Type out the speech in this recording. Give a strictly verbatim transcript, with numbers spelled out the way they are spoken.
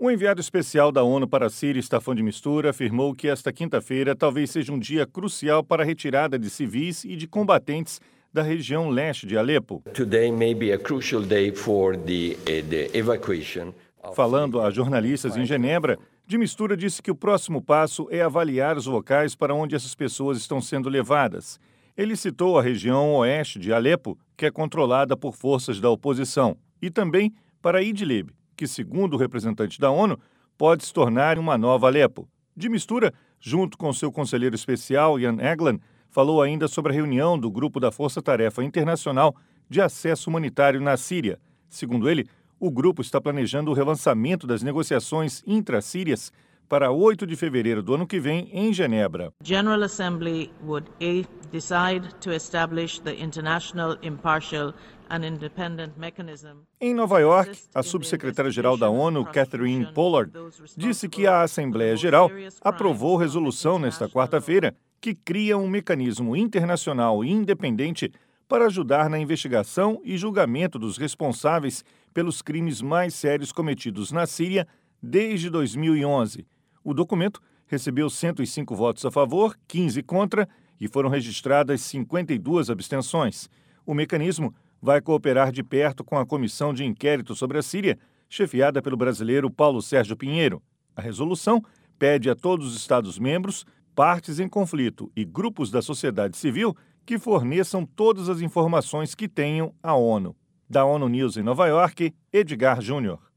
O enviado especial da ONU para a Síria, Staffan de Mistura, afirmou que esta quinta-feira talvez seja um dia crucial para a retirada de civis e de combatentes da região leste de Alepo. Today may be a crucial day for the, uh, the evacuation. Falando a jornalistas em Genebra, de Mistura disse que o próximo passo é avaliar os locais para onde essas pessoas estão sendo levadas. Ele citou a região oeste de Alepo, que é controlada por forças da oposição, e também para Idlib, que, segundo o representante da ONU, pode se tornar uma nova Alepo. De Mistura, junto com seu conselheiro especial, Jan Egeland, falou ainda sobre a reunião do Grupo da Força Tarefa Internacional de Acesso Humanitário na Síria. Segundo ele, o grupo está planejando o relançamento das negociações intra-sírias para oito de fevereiro do ano que vem em Genebra. General Assembly would decide to establish the international impartial and independent mechanism. Em Nova York, a subsecretária-geral da ONU, Catherine Pollard, disse que a Assembleia Geral aprovou resolução nesta quarta-feira que cria um mecanismo internacional e independente para ajudar na investigação e julgamento dos responsáveis pelos crimes mais sérios cometidos na Síria desde dois mil e onze. O documento recebeu cento e cinco votos a favor, quinze contra e foram registradas cinquenta e duas abstenções. O mecanismo vai cooperar de perto com a Comissão de Inquérito sobre a Síria, chefiada pelo brasileiro Paulo Sérgio Pinheiro. A resolução pede a todos os Estados-membros, partes em conflito e grupos da sociedade civil que forneçam todas as informações que tenham à ONU. Da ONU News em Nova York, Edgar Júnior.